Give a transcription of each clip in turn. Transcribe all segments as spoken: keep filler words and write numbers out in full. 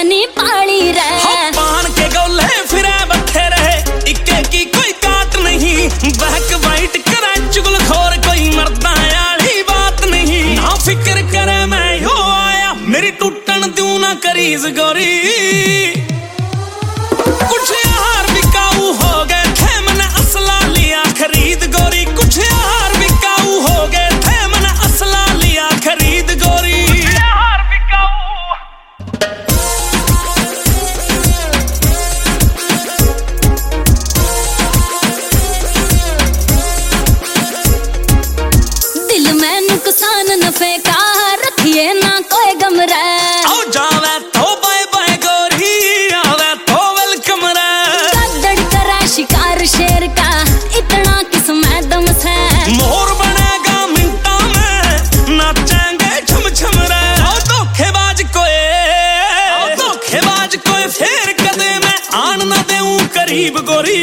नी पाली रे। पान के गोले फिरे बखे रहे, इक्के की कोई काट नहीं। बैक वाइट करे चुगल खोर, कोई मरदा याली बात नहीं। ना फिक्र करे मैं यो आया, मेरी टूटन दूं ना करीज गोरी। कुछ यार बिकाऊ हो गए थे, मैंने असला लिया खरीद गोरी। कुछ यार बिकाऊ हो गए थे, मैंने असला लिया खरीद गोरी। यार बिकाऊ दिल में नुकसान नफे का रखिए ना कोई गम रे। आओ जावे तो बाय बाय गोरी, आवे तो वेलकम रे। गदड़ करा शिकार शेर का, इतना किस्मत दम से। मोर बनेगा मिनटा में, नाचेंगे छम छम रे। आओ धोखेबाज कोई, आओ धोखेबाज कोई फेर कदे मैं आन ना देऊं करीब गोरी।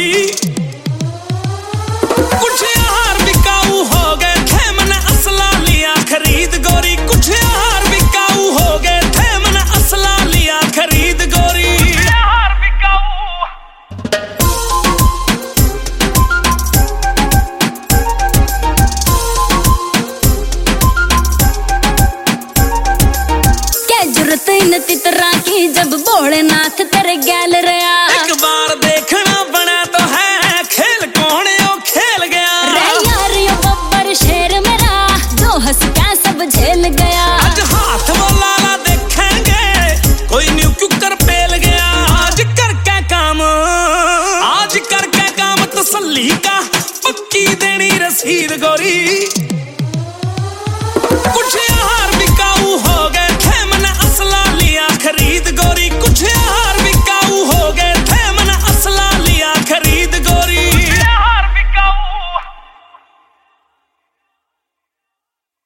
कुछ यार बिकाऊ हो गए थे, मैंने असला लिया खरीद गोरी। कुछ यार बिकाऊ हो गए थे, मैंने असला लिया खरीद गोरी। यार बिकाऊ क्या जरूरत इन तितरा की, जब भोलेनाथ तेरे गैल रहा। एक बार देखना बना तो है, खेल कौन यो खेल गया। रे यार यो बब्बर शेर मेरा, जो हंस के सब झेल गया। आज हाथ वो लाला देखेंगे, कोई न्यू कुकर पेल गया। आज करके काम, आज करके काम तसल्ली का, पक्की देनी रसीद गोरी।